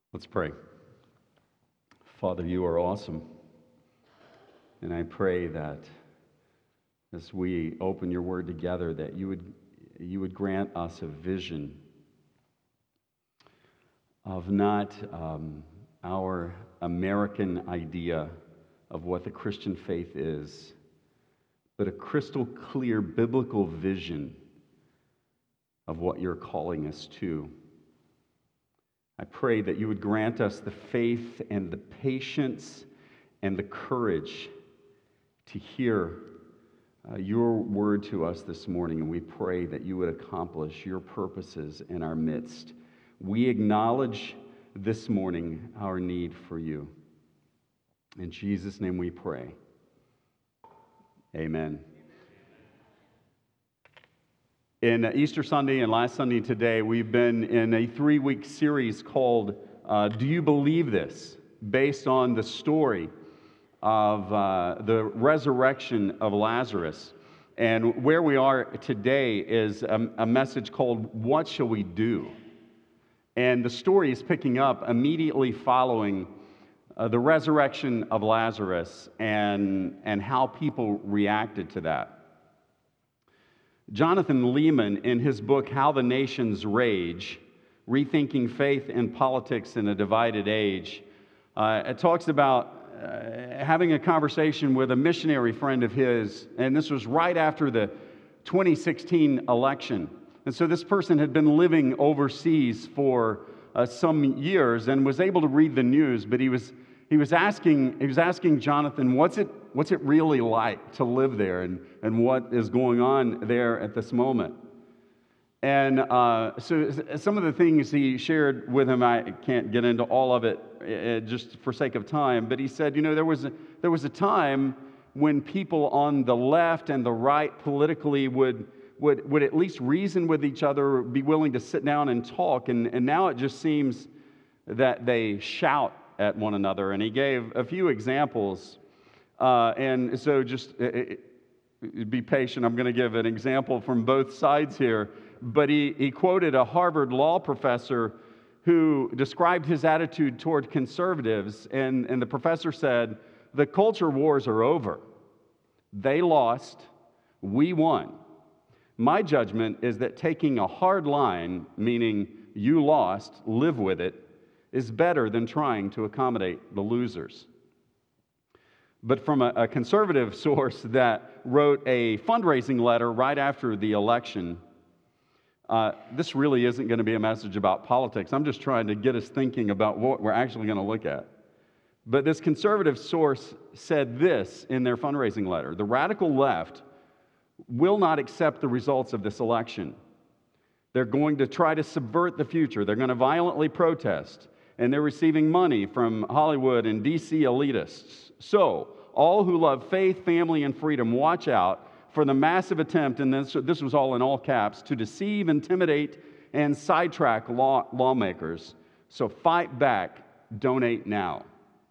Let's pray. Father, you are awesome. And I pray that as we open your word together, that you would grant us a vision of not our American idea of what the Christian faith is, but a crystal clear biblical vision of what you're calling us to. I pray that you would grant us the faith and the patience and the courage to hear your word to us this morning, and we pray that you would accomplish your purposes in our midst. We acknowledge this morning our need for you. In Jesus' name we pray. Amen. In Easter Sunday and last Sunday and today, we've been in a 3-week series called Do You Believe This? Based on the story of the resurrection of Lazarus. And where we are today is a message called What Shall We Do? And the story is picking up immediately following the resurrection of Lazarus and how people reacted to that. Jonathan Leeman, in his book, How the Nations Rage, Rethinking Faith and Politics in a Divided Age, it talks about having a conversation with a missionary friend of his, and this was right after the 2016 election. And so this person had been living overseas for some years and was able to read the news, but he was asking Jonathan, what's it really like to live there, and what is going on there at this moment? And so some of the things he shared with him, I can't get into all of it just for sake of time, but he said, there was a time when people on the left and the right politically would at least reason with each other, be willing to sit down and talk, and now it just seems that they shout at one another. And he gave a few examples, and so just be patient. I'm going to give an example from both sides here. But he quoted a Harvard law professor who described his attitude toward conservatives, and the professor said, "The culture wars are over. They lost, we won. My judgment is that taking a hard line, meaning you lost, live with it, is better than trying to accommodate the losers." But from a conservative source that wrote a fundraising letter right after the election, this really isn't going to be a message about politics. I'm just trying to get us thinking about what we're actually going to look at. But this conservative source said this in their fundraising letter: "The radical left will not accept the results of this election. They're going to try to subvert the future. They're going to violently protest, and they're receiving money from Hollywood and DC elitists. So, all who love faith, family, and freedom, watch out for the massive attempt," and this was all in all caps, "to deceive, intimidate, and sidetrack lawmakers. So fight back, donate now."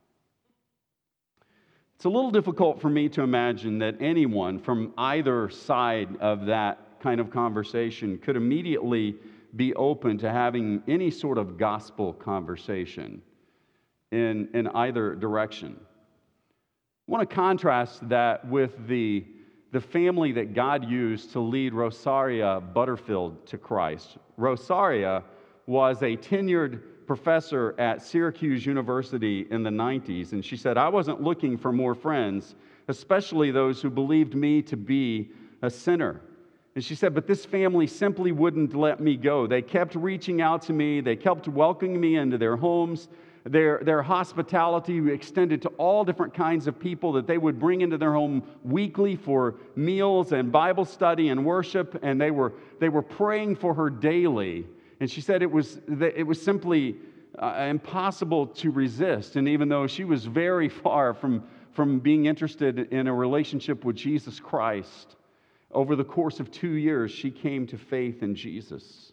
It's a little difficult for me to imagine that anyone from either side of that kind of conversation could immediately be open to having any sort of gospel conversation in either direction. I want to contrast that with the family that God used to lead Rosaria Butterfield to Christ. Rosaria was a tenured professor at Syracuse University in the 90s, and she said, "I wasn't looking for more friends, especially those who believed me to be a sinner." And she said, "But this family simply wouldn't let me go. They kept reaching out to me. They kept welcoming me into their homes. Their hospitality extended to all different kinds of people that they would bring into their home weekly for meals and Bible study and worship, and they were praying for her daily." And she said it was simply impossible to resist. And even though she was very far from being interested in a relationship with Jesus Christ, over the course of 2 years, she came to faith in Jesus.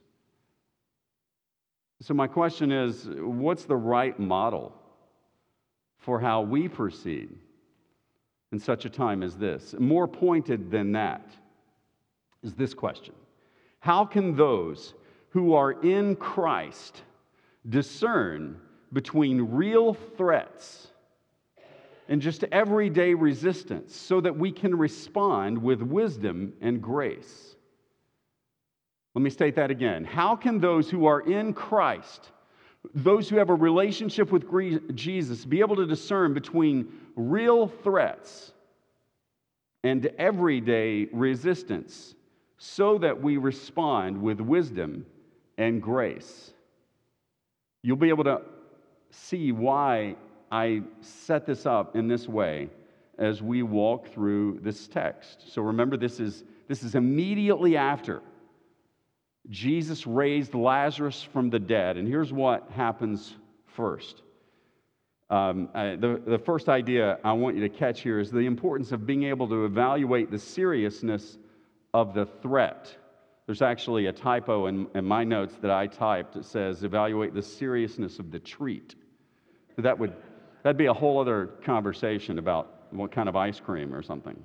So my question is, what's the right model for how we proceed in such a time as this? More pointed than that is this question: how can those who are in Christ discern between real threats and just everyday resistance so that we can respond with wisdom and grace. Let me state that again. How can those who are in Christ, those who have a relationship with Jesus, be able to discern between real threats and everyday resistance so that we respond with wisdom and grace? You'll be able to see why I set this up in this way as we walk through this text. So remember, this is immediately after Jesus raised Lazarus from the dead. And here's what happens first. The first idea I want you to catch here is the importance of being able to evaluate the seriousness of the threat. There's actually a typo in my notes that I typed. It says, evaluate the seriousness of the treat. That'd be a whole other conversation about what kind of ice cream or something.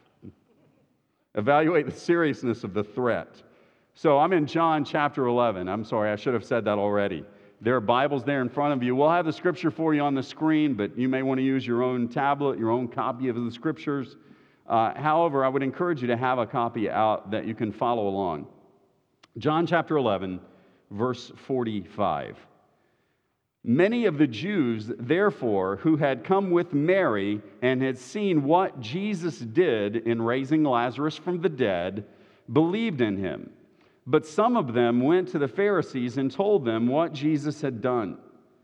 Evaluate the seriousness of the threat. So I'm in John chapter 11. I'm sorry, I should have said that already. There are Bibles there in front of you. We'll have the scripture for you on the screen, but you may want to use your own tablet, your own copy of the scriptures. However, I would encourage you to have a copy out that you can follow along. John chapter 11, verse 45. Many of the Jews, therefore, who had come with Mary and had seen what Jesus did in raising Lazarus from the dead, believed in him. But some of them went to the Pharisees and told them what Jesus had done.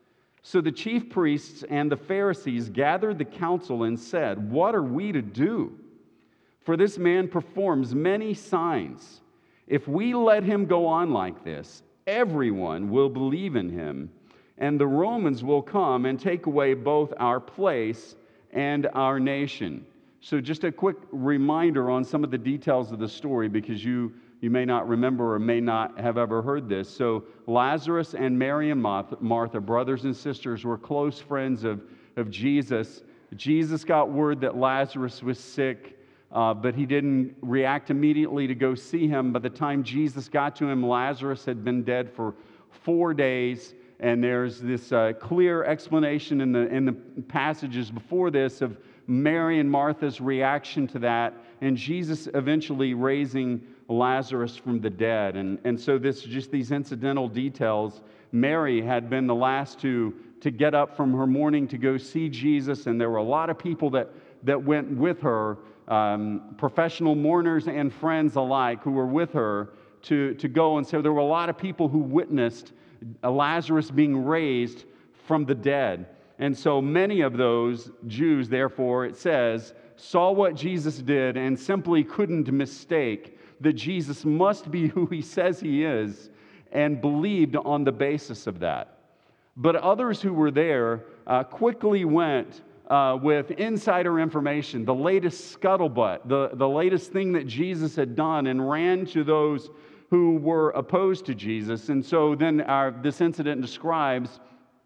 So the chief priests and the Pharisees gathered the council and said, "What are we to do? For this man performs many signs. If we let him go on like this, everyone will believe in him, and the Romans will come and take away both our place and our nation." So just a quick reminder on some of the details of the story, because you may not remember or may not have ever heard this. So Lazarus and Mary and Martha, brothers and sisters, were close friends of Jesus. Jesus got word that Lazarus was sick, but he didn't react immediately to go see him. By the time Jesus got to him, Lazarus had been dead for 4 days. And there's this clear explanation in the passages before this of Mary and Martha's reaction to that, and Jesus eventually raising Lazarus from the dead. And so just these incidental details. Mary had been the last to get up from her mourning to go see Jesus, and there were a lot of people that went with her, professional mourners and friends alike, who were with her to go. And so there were a lot of people who witnessed Lazarus being raised from the dead. And so many of those Jews, therefore, it says, saw what Jesus did and simply couldn't mistake that Jesus must be who he says he is, and believed on the basis of that. But others who were there quickly went with insider information, the latest scuttlebutt, the latest thing that Jesus had done, and ran to those who were opposed to Jesus. And so then this incident describes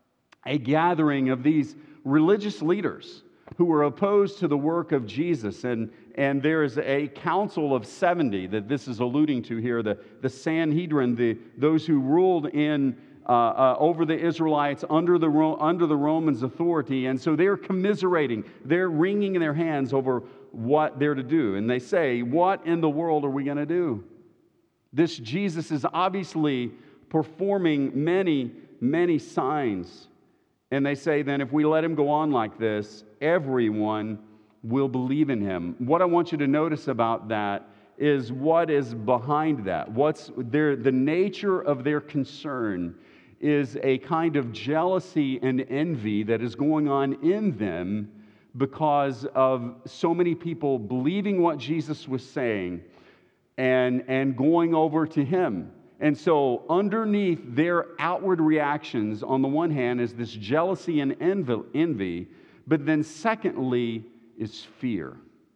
a gathering of these religious leaders who were opposed to the work of Jesus. And there is a council of 70 that this is alluding to here, the Sanhedrin, those who ruled in over the Israelites under the Romans' authority. And so they're commiserating, they're wringing their hands over what they're to do. And they say, "What in the world are we going to do? This Jesus is obviously performing many, many signs." And they say, then if we let him go on like this, everyone will believe in him. What I want you to notice about that is what is behind that. The nature of their concern is a kind of jealousy and envy that is going on in them because of so many people believing what Jesus was saying and going over to him. And so underneath their outward reactions, on the one hand, is this jealousy and envy, but then secondly is fear.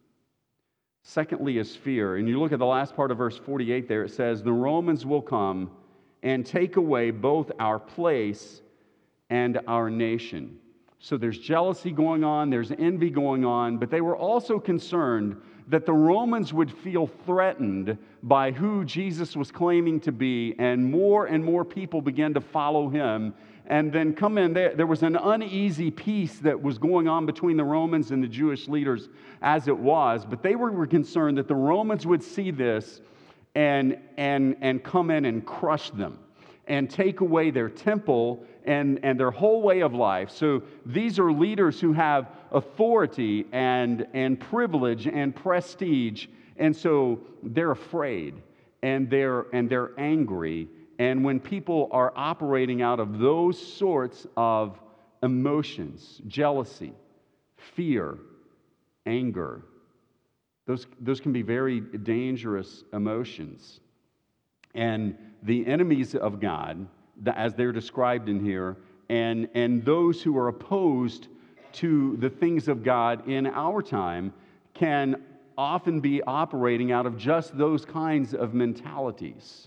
Secondly is fear. And you look at the last part of verse 48 there, it says, "The Romans will come and take away both our place and our nation." So there's jealousy going on, there's envy going on, but they were also concerned that the Romans would feel threatened by who Jesus was claiming to be, and more people began to follow him, and then come in. There was an uneasy peace that was going on between the Romans and the Jewish leaders as it was, but they were concerned that the Romans would see this and come in and crush them and take away their temple and their whole way of life. So these are leaders who have authority and privilege and prestige, and so they're afraid and they're angry. And when people are operating out of those sorts of emotions, jealousy, fear, anger, those can be very dangerous emotions. And the enemies of God, as they're described in here, and those who are opposed to the things of God in our time can often be operating out of just those kinds of mentalities.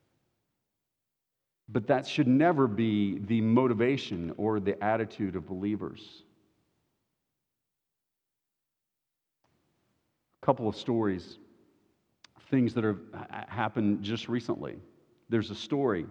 But that should never be the motivation or the attitude of believers. A couple of stories, things that have happened just recently. There's a story.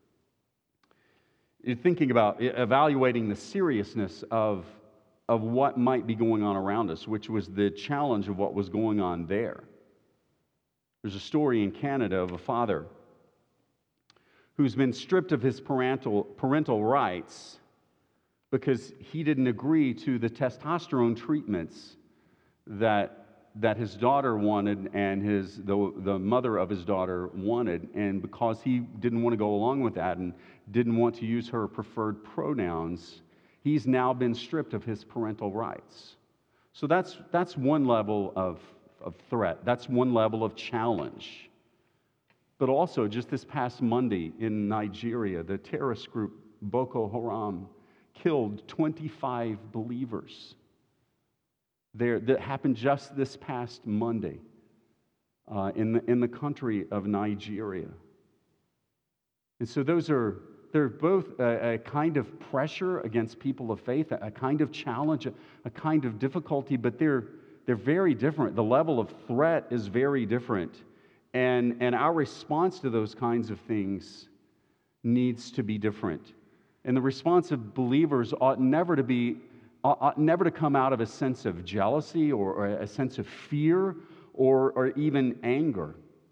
You're thinking about evaluating the seriousness of what might be going on around us, which was the challenge of what was going on there. There's a story in Canada of a father who's been stripped of his parental rights because he didn't agree to the testosterone treatments that his daughter wanted and the mother of his daughter wanted. And because he didn't want to go along with that and didn't want to use her preferred pronouns, he's now been stripped of his parental rights. So that's one level of threat. That's one level of challenge. But also, just this past Monday in Nigeria, the terrorist group Boko Haram killed 25 believers. That happened just this past Monday in the country of Nigeria. And so they're both a kind of pressure against people of faith, a kind of challenge, a kind of difficulty, but they're very different. The level of threat is very different. And our response to those kinds of things needs to be different. And the response of believers ought never to come out of a sense of jealousy or a sense of fear or even anger.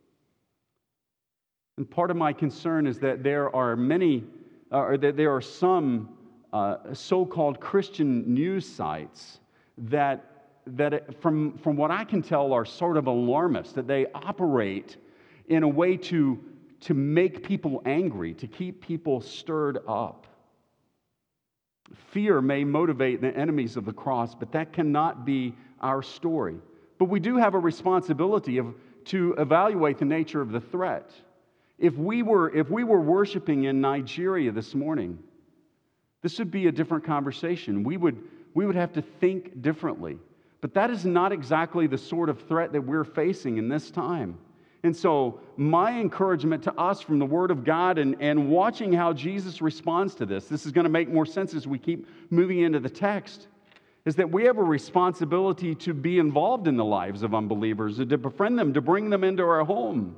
And part of my concern is that there are some so-called Christian news sites that from what I can tell are sort of alarmist, that they operate in a way to make people angry, to keep people stirred up. Fear may motivate the enemies of the cross, but that cannot be our story. But we do have a responsibility to evaluate the nature of the threat. If we were worshiping in Nigeria this morning, this would be a different conversation. We would have to think differently. But that is not exactly the sort of threat that we're facing in this time. And so my encouragement to us from the Word of God and watching how Jesus responds to this is going to make more sense as we keep moving into the text, is that we have a responsibility to be involved in the lives of unbelievers, and to befriend them, to bring them into our home.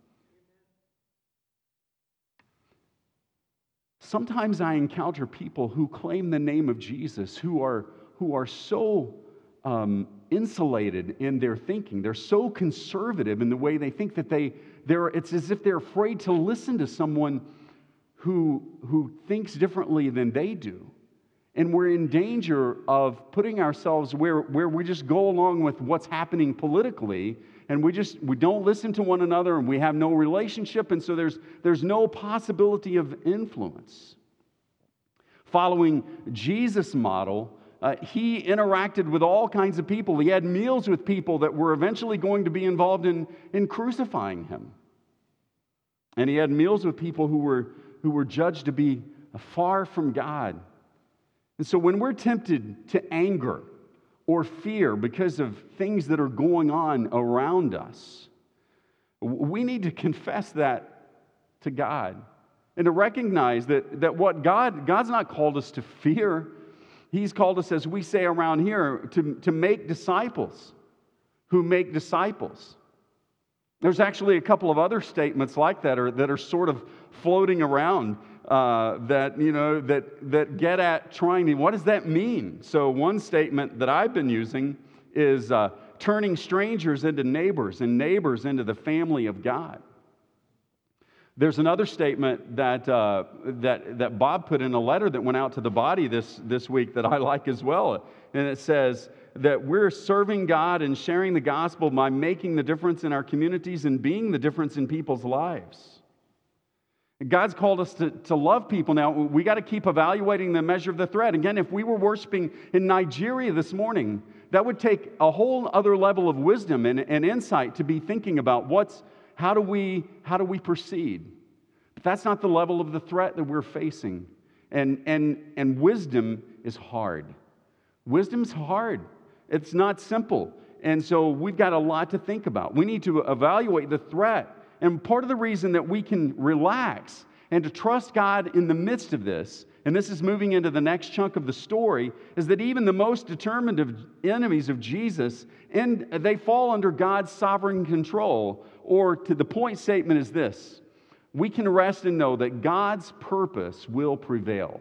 Sometimes I encounter people who claim the name of Jesus who are so insulated in their thinking. They're so conservative in the way they think that it's as if they're afraid to listen to someone who thinks differently than they do. And we're in danger of putting ourselves where we just go along with what's happening politically, and we don't listen to one another, and we have no relationship, and so there's no possibility of influence. Following Jesus' model, he interacted with all kinds of people. He had meals with people that were eventually going to be involved in crucifying him. And he had meals with people who were judged to be far from God. And so when we're tempted to anger or fear because of things that are going on around us, we need to confess that to God and to recognize that what God's not called us to fear. He's called us, as we say around here, to make disciples who make disciples. There's actually a couple of other statements like that that are sort of floating around that get at trying to, what does that mean? So one statement that I've been using is turning strangers into neighbors and neighbors into the family of God. There's another statement that Bob put in a letter that went out to the body this week that I like as well. And it says that we're serving God and sharing the gospel by making the difference in our communities and being the difference in people's lives. God's called us to love people. Now, we got to keep evaluating the measure of the threat. Again, if we were worshiping in Nigeria this morning, that would take a whole other level of wisdom and insight to be thinking about how do we proceed. But that's not the level of the threat that we're facing. And wisdom is hard. Wisdom's hard. It's not simple. And so we've got a lot to think about. We need to evaluate the threat. And part of the reason that we can relax and to trust God in the midst of this, and this is moving into the next chunk of the story, is that even the most determined of enemies of Jesus, and they fall under God's sovereign control. Or to the point statement is this: we can rest and know that God's purpose will prevail.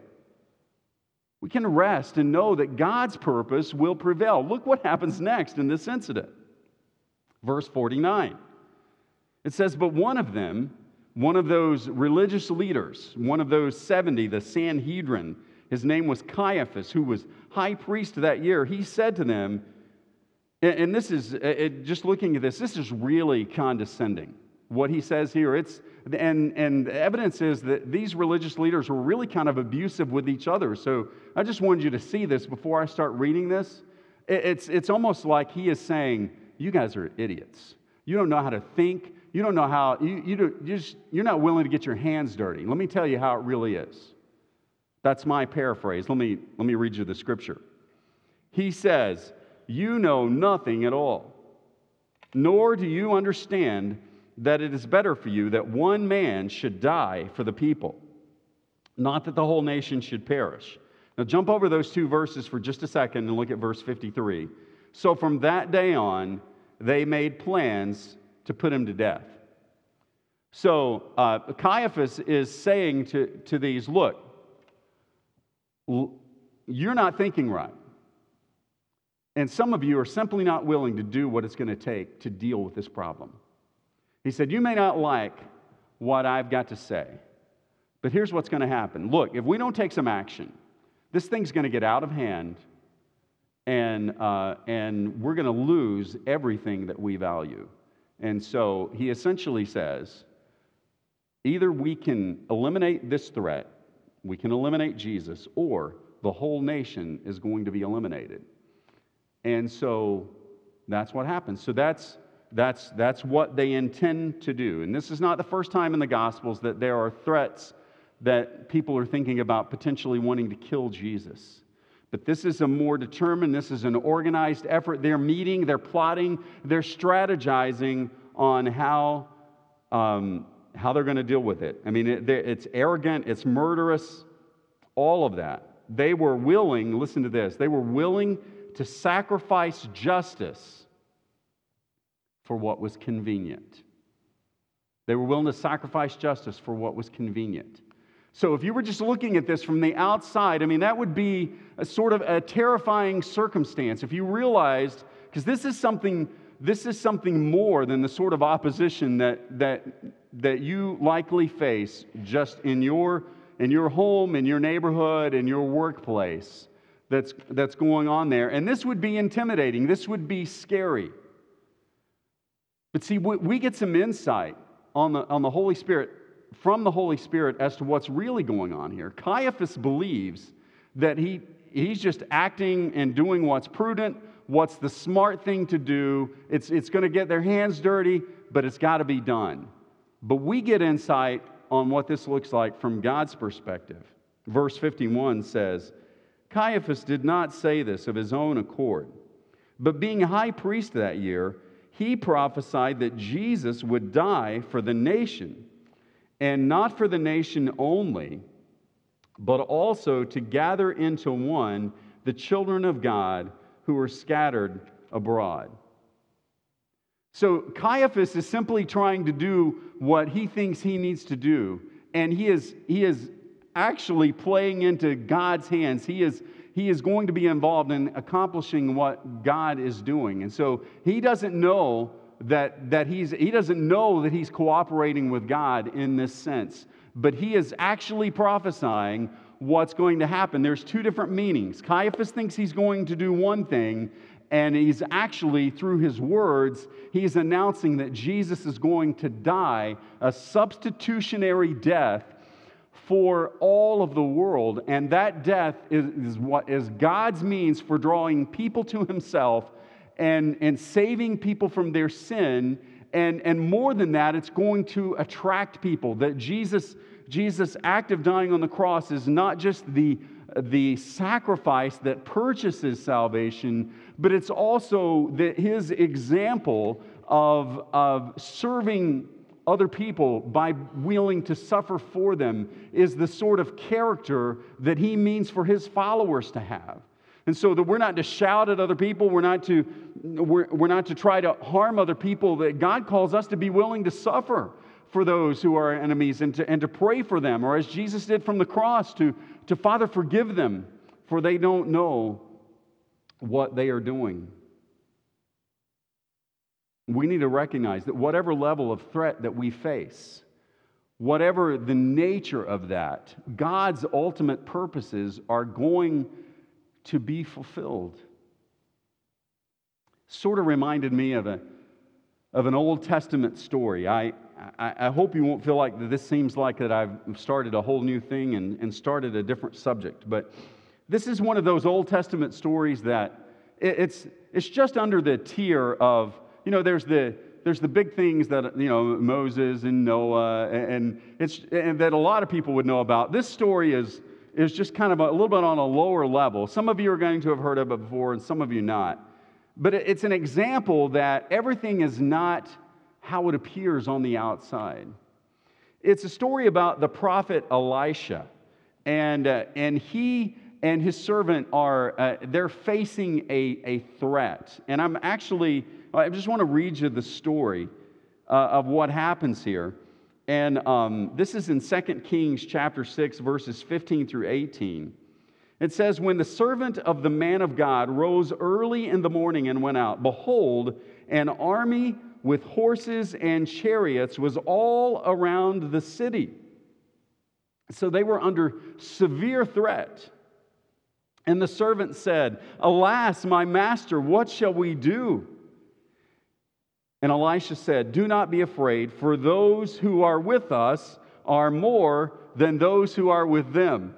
We can rest and know that God's purpose will prevail. Look what happens next in this incident. Verse 49. It says, but one of them, one of those religious leaders, one of those 70, the Sanhedrin, his name was Caiaphas, who was high priest that year, he said to them, and this is, just looking at this is really condescending. What he says here, and the evidence is that these religious leaders were really kind of abusive with each other. So I just wanted you to see this before I start reading this. It's almost like he is saying, you guys are idiots. You don't know how to think. You don't know how, you're not willing to get your hands dirty. Let me tell you how it really is. That's my paraphrase. Let me read you the scripture. He says, you know nothing at all, nor do you understand that it is better for you that one man should die for the people, not that the whole nation should perish. Now jump over those two verses for just a second and look at verse 53. So from that day on, they made plans to put him to death. So Caiaphas is saying to these, look, you're not thinking right. And some of you are simply not willing to do what it's going to take to deal with this problem. He said, you may not like what I've got to say, but here's what's going to happen. Look, if we don't take some action, this thing's going to get out of hand, and we're going to lose everything that we value. And so he essentially says, either we can eliminate this threat, we can eliminate Jesus, or the whole nation is going to be eliminated. And so that's what happens. So that's what they intend to do. And this is not the first time in the Gospels that there are threats that people are thinking about potentially wanting to kill Jesus. But this is a more determined, this is an organized effort. They're meeting, they're plotting, they're strategizing on how they're going to deal with it. I mean, it's arrogant, it's murderous, all of that. They were willing, listen to this, they were willing to sacrifice justice for what was convenient. They were willing to sacrifice justice for what was convenient. So if you were just looking at this from the outside, I mean, that would be a sort of a terrifying circumstance. If you realized, because this is something more than the sort of opposition that you likely face just in your home, in your neighborhood, in your workplace that's going on there. And this would be intimidating. This would be scary. But see, we get some insight on the Holy Spirit, from the Holy Spirit, as to what's really going on here. Caiaphas believes that he's just acting and doing what's prudent, what's the smart thing to do. It's going to get their hands dirty, but it's got to be done. But we get insight on what this looks like from God's perspective. Verse 51 says, Caiaphas did not say this of his own accord, but being high priest that year, he prophesied that Jesus would die for the nation, and not for the nation only, but also to gather into one the children of God who are scattered abroad. So Caiaphas is simply trying to do what he thinks he needs to do, and he is actually playing into God's hands. He is going to be involved in accomplishing what God is doing. And so he doesn't know that he's cooperating with God in this sense. But he is actually prophesying what's going to happen. There's two different meanings. Caiaphas thinks he's going to do one thing, and he's actually, through his words, he's announcing that Jesus is going to die a substitutionary death for all of the world. And that death is what is God's means for drawing people to himself and saving people from their sin. And more than that, it's going to attract people. That Jesus' act of dying on the cross is not just the sacrifice that purchases salvation, but it's also his example of serving other people by willing to suffer for them is the sort of character that he means for his followers to have. And so that we're not to shout at other people, we're not to try to harm other people, that God calls us to be willing to suffer for those who are our enemies and to pray for them, or as Jesus did from the cross, to Father, forgive them, for they don't know what they are doing. We need to recognize that whatever level of threat that we face, whatever the nature of that, God's ultimate purposes are going to be fulfilled. Sort of reminded me of an Old Testament story. I hope you won't feel like that this seems like that I've started a whole new thing and started a different subject. But this is one of those Old Testament stories that it's just under the tier of, there's the big things that, Moses and Noah, and that a lot of people would know about. This story is just kind of a little bit on a lower level. Some of you are going to have heard of it before, and some of you not. But it's an example that everything is not how it appears on the outside. It's a story about the prophet Elisha, and he and his servant they're facing a threat. And I just want to read you the story of what happens here. And this is in 2 Kings chapter 6, verses 15 through 18. It says, "When the servant of the man of God rose early in the morning and went out, behold, an army with horses and chariots was all around the city." So they were under severe threat. And the servant said, "Alas, my master, what shall we do?" And Elisha said, "Do not be afraid, for those who are with us are more than those who are with them."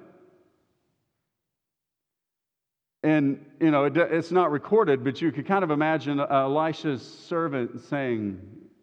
And, it's not recorded, but you could kind of imagine Elisha's servant saying,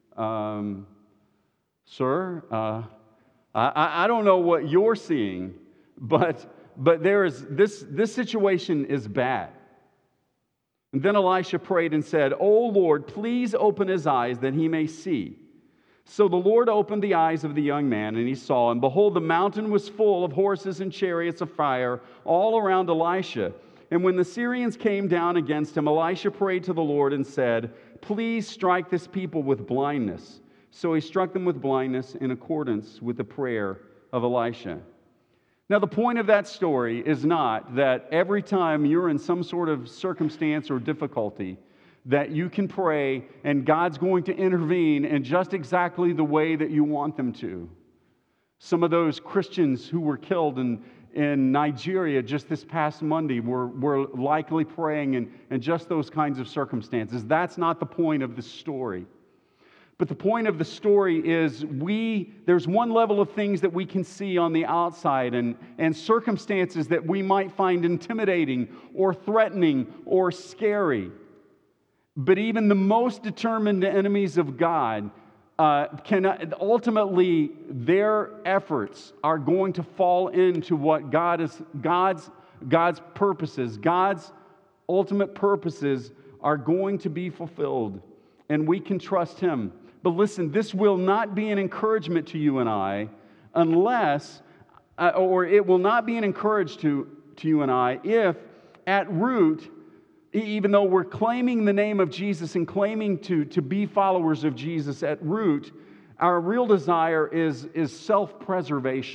"Sir, I don't know what you're seeing, but this situation is bad." And then Elisha prayed and said, "O Lord, please open his eyes that he may see." So the Lord opened the eyes of the young man, and he saw, and behold, the mountain was full of horses and chariots of fire all around Elisha. And when the Syrians came down against him, Elisha prayed to the Lord and said, "Please strike this people with blindness." So he struck them with blindness in accordance with the prayer of Elisha. Now, the point of that story is not that every time you're in some sort of circumstance or difficulty, that you can pray and God's going to intervene in just exactly the way that you want them to. Some of those Christians who were killed in Nigeria just this past Monday were likely praying in just those kinds of circumstances. That's not the point of the story. But the point of the story is there's one level of things that we can see on the outside and circumstances that we might find intimidating or threatening or scary. But even the most determined enemies of God ultimately their efforts are going to fall into what God's purposes. God's ultimate purposes are going to be fulfilled, and we can trust Him. But listen, this will not be an encouragement to you and I unless, or it will not be an encouragement to you and I if at root, even though we're claiming the name of Jesus and claiming to be followers of Jesus, at root, our real desire is self-preservation.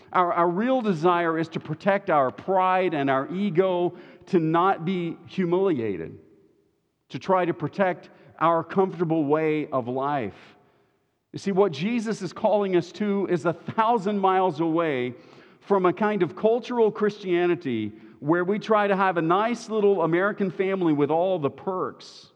Our real desire is to protect our pride and our ego, to not be humiliated, to try to protect our comfortable way of life. You see, what Jesus is calling us to is 1,000 miles away from a kind of cultural Christianity where we try to have a nice little American family with all the perks.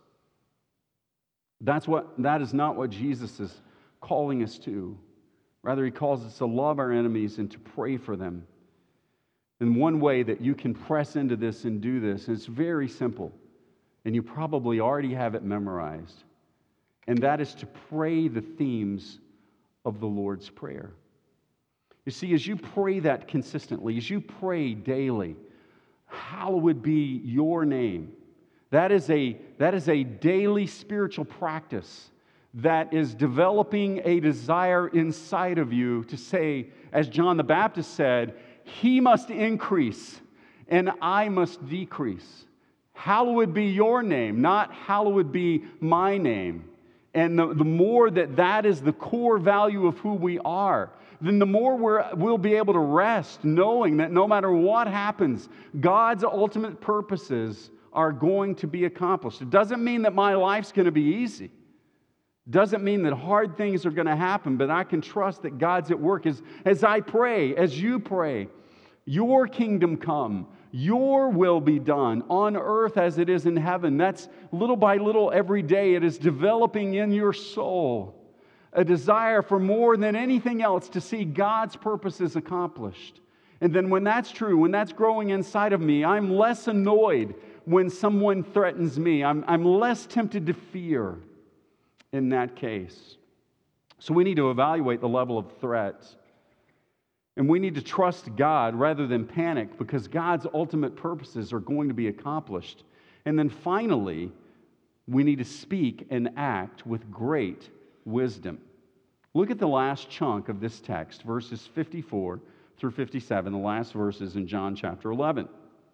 That is not what Jesus is calling us to. Rather, He calls us to love our enemies and to pray for them. And one way that you can press into this and do this, and it's very simple, and you probably already have it memorized, and that is to pray the themes of the Lord's Prayer. You see, as you pray that consistently, as you pray daily, hallowed be your name. That is a daily spiritual practice that is developing a desire inside of you to say, as John the Baptist said, He must increase and I must decrease. Hallowed be your name, not hallowed be my name. And the more that is the core value of who we are, then the more we'll be able to rest knowing that no matter what happens, God's ultimate purposes are going to be accomplished. It doesn't mean that my life's going to be easy. It doesn't mean that hard things are going to happen, but I can trust that God's at work as I pray, as you pray. Your kingdom come, your will be done on earth as it is in heaven. That's little by little every day. It is developing in your soul a desire for more than anything else to see God's purposes accomplished. And then when that's true, when that's growing inside of me, I'm less annoyed when someone threatens me. I'm less tempted to fear in that case. So we need to evaluate the level of threats. And we need to trust God rather than panic, because God's ultimate purposes are going to be accomplished. And then finally, we need to speak and act with great wisdom. Look at the last chunk of this text, verses 54 through 57, the last verses in John chapter 11.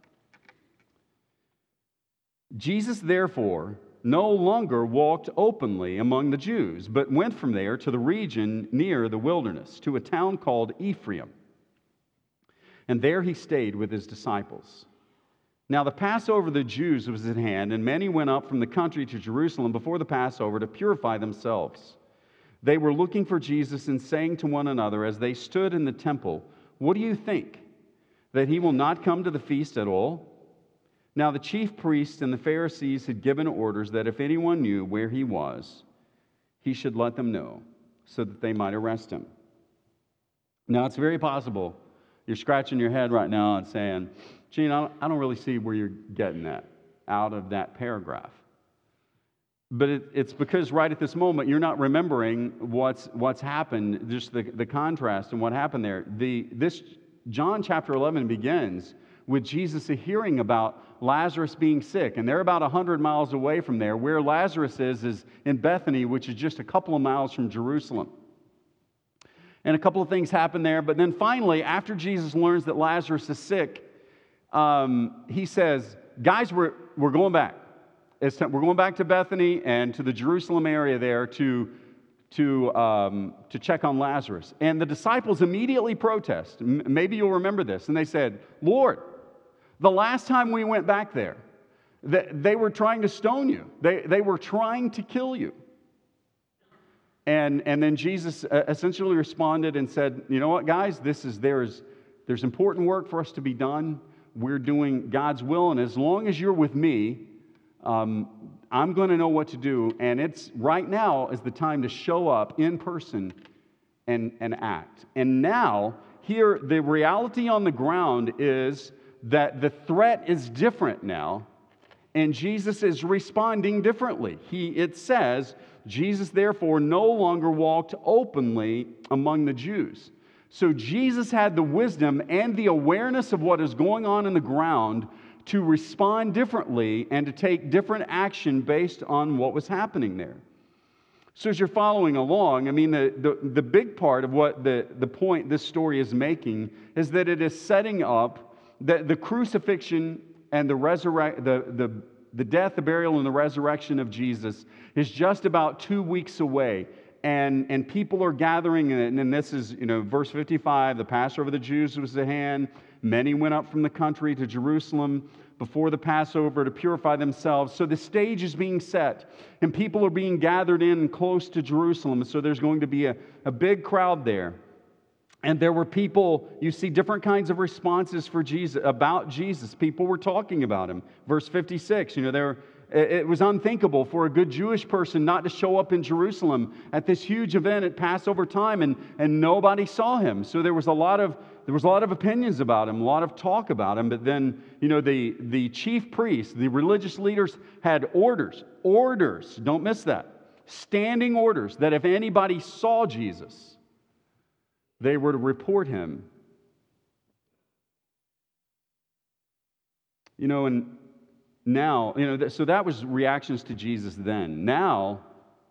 Jesus, therefore, no longer walked openly among the Jews, but went from there to the region near the wilderness, to a town called Ephraim. And there he stayed with his disciples. Now the Passover of the Jews was at hand, and many went up from the country to Jerusalem before the Passover to purify themselves. They were looking for Jesus and saying to one another as they stood in the temple, "What do you think? That he will not come to the feast at all?" Now the chief priests and the Pharisees had given orders that if anyone knew where he was, he should let them know, so that they might arrest him. Now it's very possible you're scratching your head right now and saying, "Gene, I don't really see where you're getting that out of that paragraph." But it's because right at this moment you're not remembering what's happened, just the contrast and what happened there. This John chapter 11 begins with Jesus hearing about Lazarus being sick, and they're about 100 miles away from there. Where Lazarus is in Bethany, which is just a couple of miles from Jerusalem. And a couple of things happen there, but then finally, after Jesus learns that Lazarus is sick, he says, "Guys, we're going back. We're going back to Bethany and to the Jerusalem area there to check on Lazarus." And the disciples immediately protest. Maybe you'll remember this. And they said, "Lord, the last time we went back there, they were trying to stone you. They were trying to kill you." And then Jesus essentially responded and said, "You know what, guys? There's important work for us to be done. We're doing God's will, and as long as you're with me, I'm going to know what to do. And it's right now is the time to show up in person and act." And now, here, the reality on the ground is that the threat is different now, and Jesus is responding differently. It says, Jesus therefore no longer walked openly among the Jews. So Jesus had the wisdom and the awareness of what is going on in the ground to respond differently and to take different action based on what was happening there. So as you're following along, I mean, the big part of what the point this story is making is that it is setting up the crucifixion and the death, the burial, and the resurrection of Jesus is just about 2 weeks away. and people are gathering, and this is, verse 55, the Passover of the Jews was at hand. Many went up from the country to Jerusalem before the Passover to purify themselves. So the stage is being set, and people are being gathered in close to Jerusalem. So there's going to be a big crowd there. And there were people, you see different kinds of responses for Jesus, about Jesus. People were talking about him. Verse 56, it was unthinkable for a good Jewish person not to show up in Jerusalem at this huge event at Passover time, and nobody saw him. So there was a lot of opinions about him, a lot of talk about him. But then, the chief priests, the religious leaders had orders, don't miss that, standing orders that if anybody saw Jesus, they were to report him. And now, so that was reactions to Jesus then. Now,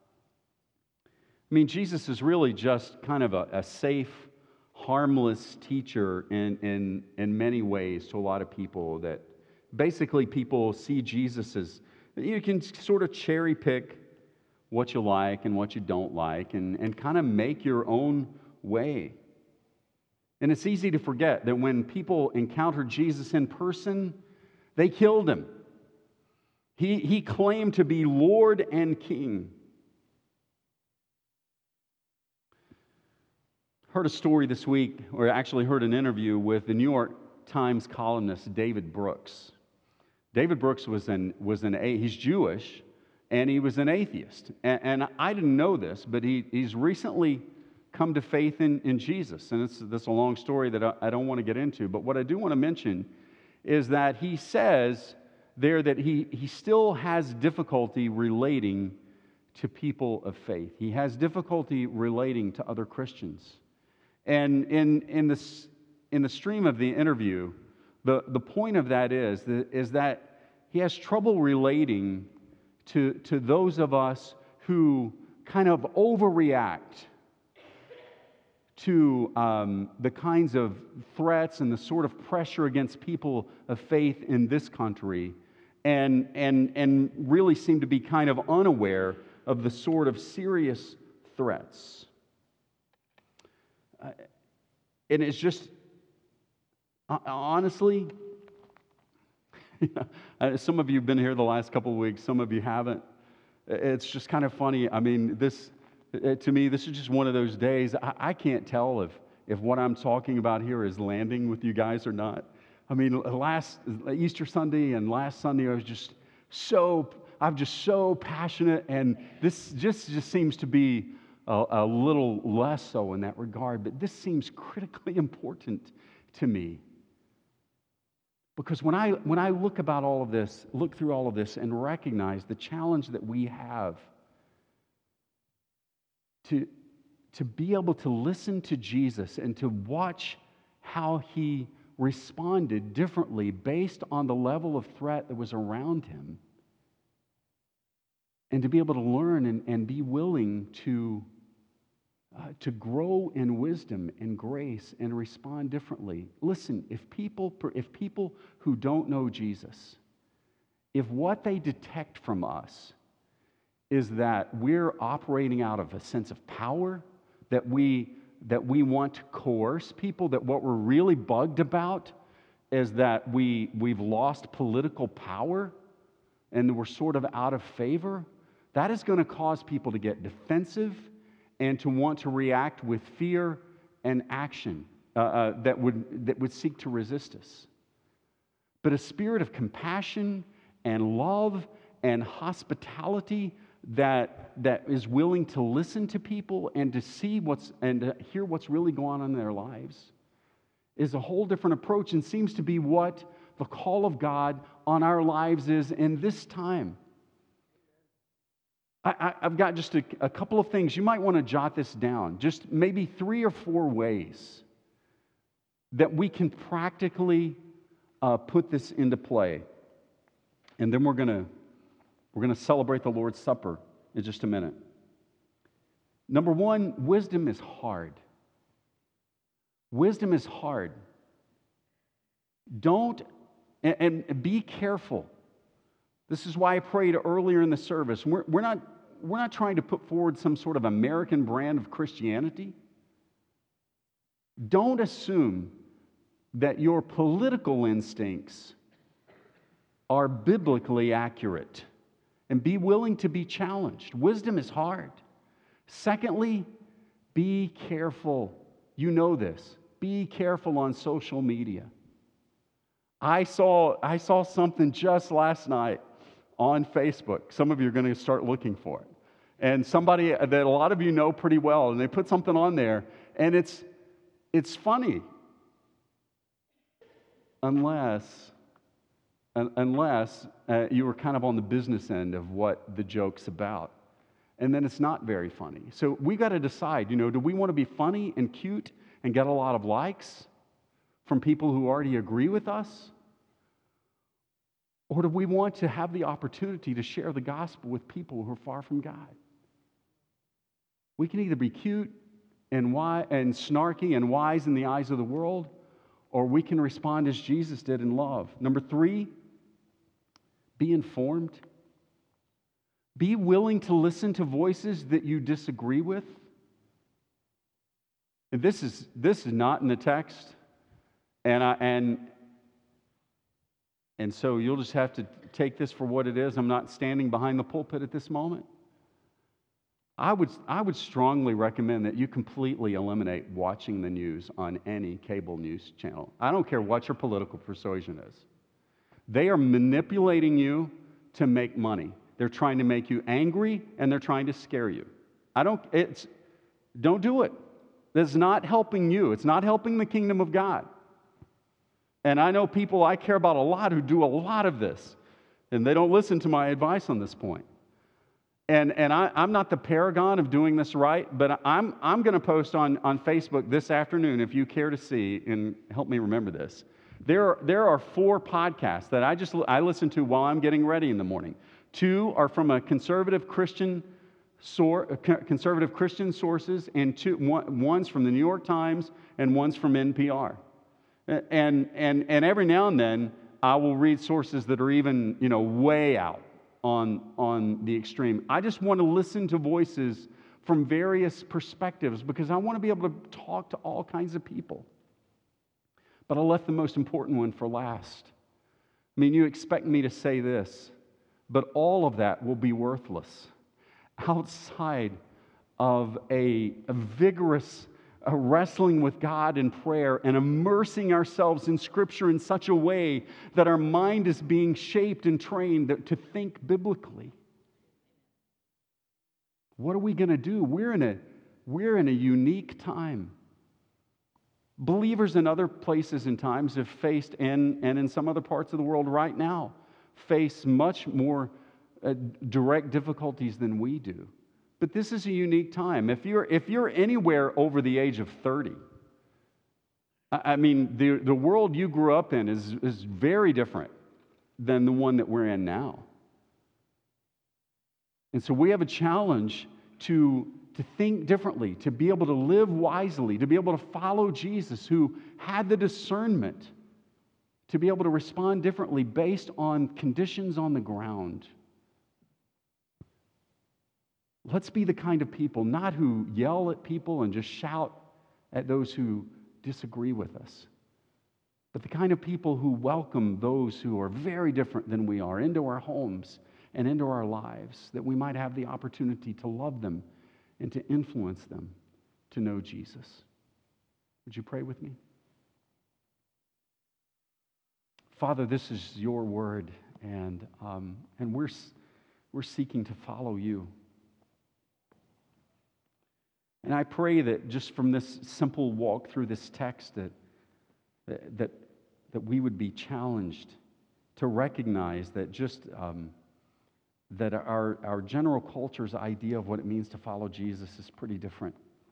Jesus is really just kind of a safe, harmless teacher in many ways to a lot of people, that basically people see Jesus as, you can sort of cherry pick what you like and what you don't like and kind of make your own way. And it's easy to forget that when people encountered Jesus in person, they killed him. He claimed to be Lord and King. Heard a story this week, or actually heard an interview with the New York Times columnist David Brooks. David Brooks he's Jewish, and he was an atheist. And I didn't know this, but he's recently come to faith in Jesus. And that's a long story that I don't want to get into. But what I do want to mention is that he says there that he still has difficulty relating to people of faith. He has difficulty relating to other Christians. And in the stream of the interview, the point of that is that he has trouble relating to those of us who kind of overreact to the kinds of threats and the sort of pressure against people of faith in this country, and really seem to be kind of unaware of the sort of serious threats. And it's just, honestly, some of you have been here the last couple of weeks, some of you haven't. It's just kind of funny. To me, this is just one of those days. I can't tell if what I'm talking about here is landing with you guys or not. Last Easter Sunday and last Sunday, I'm just so passionate, and this just seems to be a little less so in that regard. But this seems critically important to me, because when I look through all of this, and recognize the challenge that we have to be able to listen to Jesus and to watch how he responded differently based on the level of threat that was around him, and to be able to learn and be willing to grow in wisdom and grace and respond differently. Listen, if people who don't know Jesus, if what they detect from us is that we're operating out of a sense of power, that we want to coerce people, that what we're really bugged about is that we've lost political power and we're sort of out of favor, that is going to cause people to get defensive and to want to react with fear and action that would seek to resist us. But a spirit of compassion and love and hospitality that is willing to listen to people and to see and to hear what's really going on in their lives is a whole different approach, and seems to be what the call of God on our lives is in this time. I've got just a couple of things. You might want to jot this down. Just maybe 3 or 4 ways that we can practically put this into play. And then we're going to celebrate the Lord's Supper in just a minute. Number 1, wisdom is hard. Wisdom is hard. And be careful. This is why I prayed earlier in the service. We're we're not trying to put forward some sort of American brand of Christianity. Don't assume that your political instincts are biblically accurate, and be willing to be challenged. Wisdom is hard. Secondly, be careful. You know this. Be careful on social media. I saw something just last night on Facebook. Some of you are going to start looking for it. And somebody that a lot of you know pretty well, and they put something on there, and it's funny. Unless you were kind of on the business end of what the joke's about. And then it's not very funny. So we got to decide, do we want to be funny and cute and get a lot of likes from people who already agree with us? Or do we want to have the opportunity to share the gospel with people who are far from God? We can either be cute and snarky and wise in the eyes of the world, or we can respond as Jesus did in love. Number 3, be informed. Be willing to listen to voices that you disagree with. And this is not in the text, and so you'll just have to take this for what it is. I'm not standing behind the pulpit at this moment. I would strongly recommend that you completely eliminate watching the news on any cable news channel. I don't care what your political persuasion is. They are manipulating you to make money. They're trying to make you angry, and they're trying to scare you. Don't do it. That's not helping you. It's not helping the kingdom of God. And I know people I care about a lot who do a lot of this, and they don't listen to my advice on this point. And I'm not the paragon of doing this right, but I'm going to post on Facebook this afternoon, if you care to see, and help me remember this. There are 4 podcasts that I listen to while I'm getting ready in the morning. 2 are from a conservative Christian sources, and one's from the New York Times and one's from NPR. And every now and then I will read sources that are even way out on the extreme. I just want to listen to voices from various perspectives because I want to be able to talk to all kinds of people. But I left the most important one for last. I mean, you expect me to say this, but all of that will be worthless outside of a vigorous wrestling with God in prayer and immersing ourselves in Scripture in such a way that our mind is being shaped and trained to think biblically. What are we going to do? We're in a unique time. Believers in other places and times have faced, and in some other parts of the world right now, face much more direct difficulties than we do. But this is a unique time. If you're anywhere over the age of 30, I mean, the world you grew up in is very different than the one that we're in now. And so we have a challenge to think differently, to be able to live wisely, to be able to follow Jesus, who had the discernment to be able to respond differently based on conditions on the ground. Let's be the kind of people, not who yell at people and just shout at those who disagree with us, but the kind of people who welcome those who are very different than we are into our homes and into our lives, that we might have the opportunity to love them and to influence them to know Jesus. Would you pray with me? Father, this is your word, and we're seeking to follow you. And I pray that just from this simple walk through this text that we would be challenged to recognize that that our general culture's idea of what it means to follow Jesus is pretty different.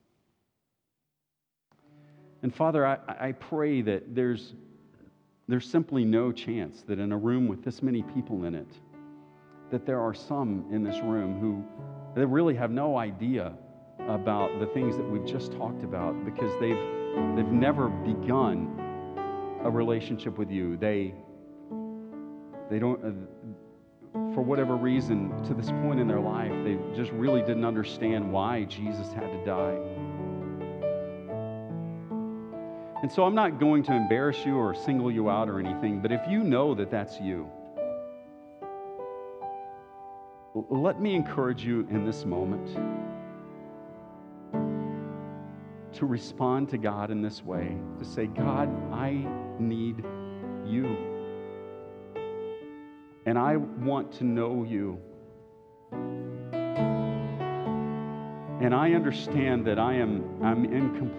And Father, I pray that there's simply no chance that in a room with this many people in it, that there are some in this room who they really have no idea about the things that we've just talked about because they've never begun a relationship with you. They don't. for whatever reason, to this point in their life, they just really didn't understand why Jesus had to die. And so I'm not going to embarrass you or single you out or anything, but if you know that that's you, let me encourage you in this moment to respond to God in this way, to say, God, I need you. And I want to know you. And I understand that I'm incomplete.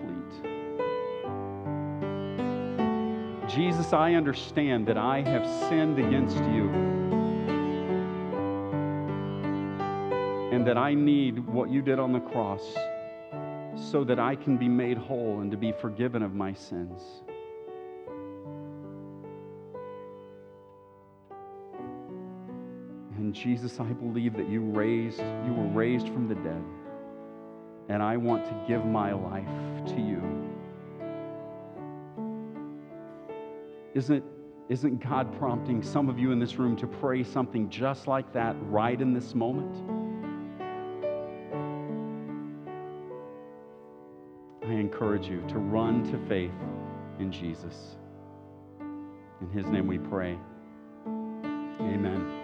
Jesus, I understand that I have sinned against you. And that I need what you did on the cross so that I can be made whole and to be forgiven of my sins. And Jesus, I believe that you were raised from the dead. And I want to give my life to you. Isn't God prompting some of you in this room to pray something just like that right in this moment? I encourage you to run to faith in Jesus. In his name we pray. Amen.